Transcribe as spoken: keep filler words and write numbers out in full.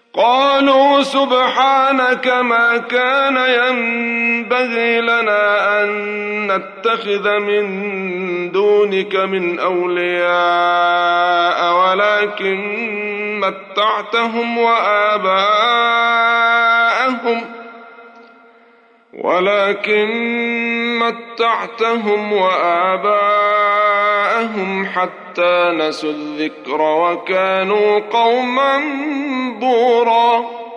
قالوا سبحانك ما كان ينبغي لنا أن نتخذ من دونك من أولياء ولكن متعتهم وآباءهم ولكن متعتهم وآباءهم حتى نسوا الذكر وكانوا قوما بورا.